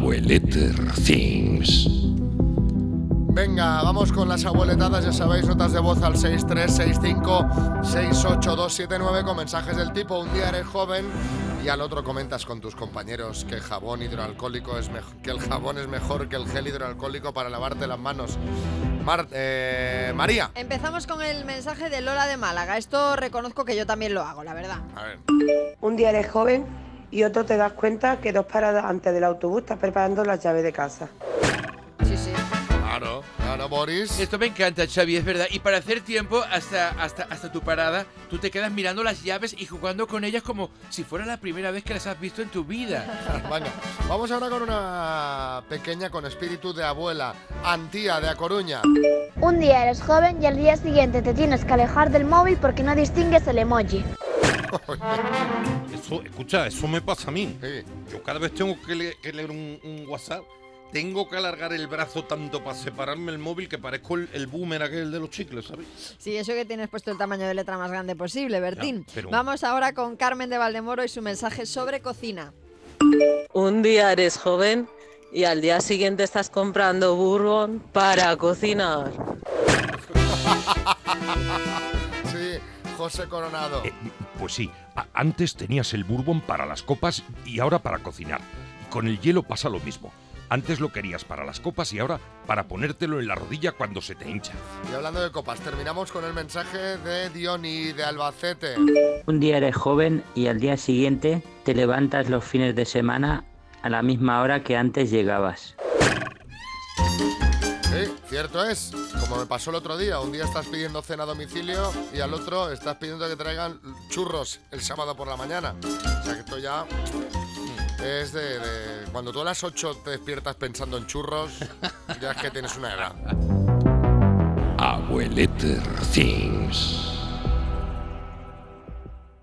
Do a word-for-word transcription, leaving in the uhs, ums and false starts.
Abueleter Things. Venga, vamos con las abueletadas, ya sabéis, notas de voz al seis tres seis cinco seis ocho dos siete nueve con mensajes del tipo: un día eres joven y al otro comentas con tus compañeros que el jabón hidroalcohólico es mejor, que el jabón es mejor que el gel hidroalcohólico para lavarte las manos. Mar, eh, María. Empezamos con el mensaje de Lola de Málaga. Esto reconozco que yo también lo hago, la verdad. A ver. Un día eres joven y otro te das cuenta que dos paradas antes del autobús estás preparando las llaves de casa. Sí, sí. Claro, claro, Boris. Esto me encanta, Xavi, es verdad. Y para hacer tiempo hasta, hasta, hasta tu parada, tú te quedas mirando las llaves y jugando con ellas como si fuera la primera vez que las has visto en tu vida. Venga, vamos ahora con una pequeña con espíritu de abuela. Antía, de A Coruña. Un día eres joven y al día siguiente te tienes que alejar del móvil porque no distingues el emoji. Eso, escucha, eso me pasa a mí. Sí. Yo cada vez tengo que, le- que leer un, un WhatsApp, tengo que alargar el brazo tanto para separarme el móvil que parezco el, el boomer aquel de los chicles, ¿sabes? Sí, eso que tienes puesto el tamaño de letra más grande posible, Bertín. Ya, pero- Vamos ahora con Carmen de Valdemoro y su mensaje sobre cocina. Un día eres joven y al día siguiente estás comprando bourbon para cocinar. Sí, José Coronado. Eh, pues sí, a- antes tenías el bourbon para las copas y ahora para cocinar. Y con el hielo pasa lo mismo. Antes lo querías para las copas y ahora para ponértelo en la rodilla cuando se te hincha. Y hablando de copas, terminamos con el mensaje de Diony, de Albacete. Un día eres joven y al día siguiente te levantas los fines de semana a la misma hora que antes llegabas. Sí, cierto es. Como me pasó el otro día, un día estás pidiendo cena a domicilio y al otro estás pidiendo que traigan churros el sábado por la mañana. O sea que esto ya es de... de cuando tú a las ocho te despiertas pensando en churros, ya es que tienes una edad. Abueleter Things.